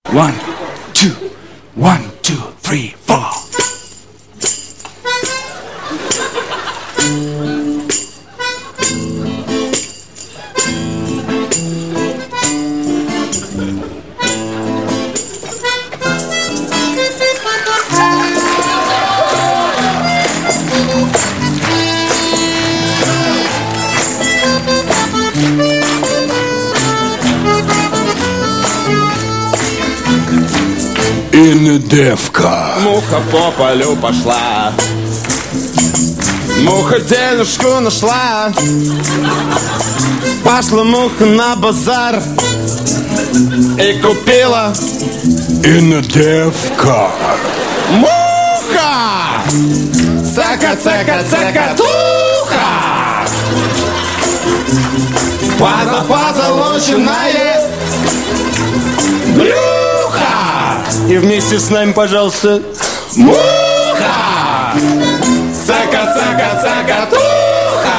1, 2, 1, 2, 3, 4. Девка. Муха по полю пошла, муха денежку нашла. Пошла муха на базар и купила девка. Муха! Цака, цака, цакатуха! Позолоченное брюхо! И вместе с нами, пожалуйста, муха! Цака, цака, цакатуха!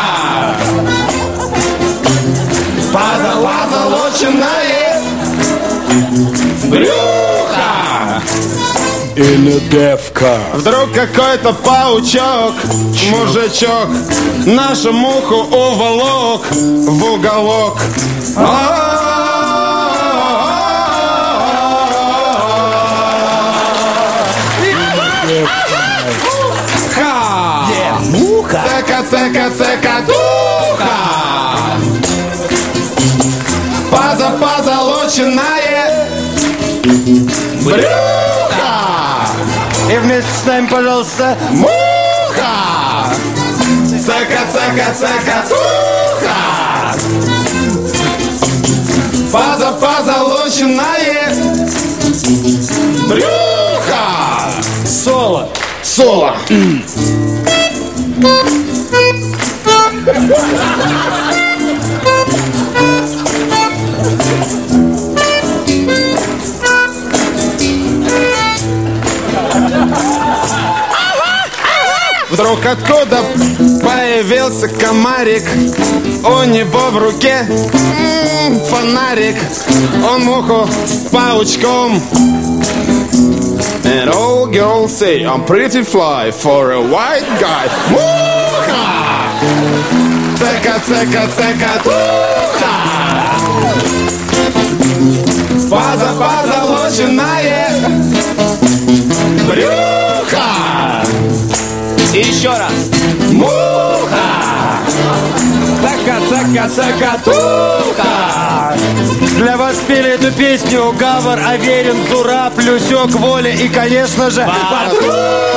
Позолоченное брюхо! Девка. Вдруг какой-то паучок, мужичок, нашу муху уволок в уголок. Муха! Цека, цека, цекатуха! Позолоченное брюхо! И вместе с нами, пожалуйста, муха! Цека, цека, цекатуха! Позолоченное брюхо! Соло! Соло! Вдруг откуда появился комарик, у него в руке фонарик, он муху с паучком. And all girls say I'm pretty fly for a white guy. Муха! Цека, цека, цекатуха! Позолоченное брюхо! И еще раз. Муха! Цака, цака, цакатуха! Для вас пели эту песню Гавр, Аверин, Зураб, Люсек, Воля и, конечно же, Подруга!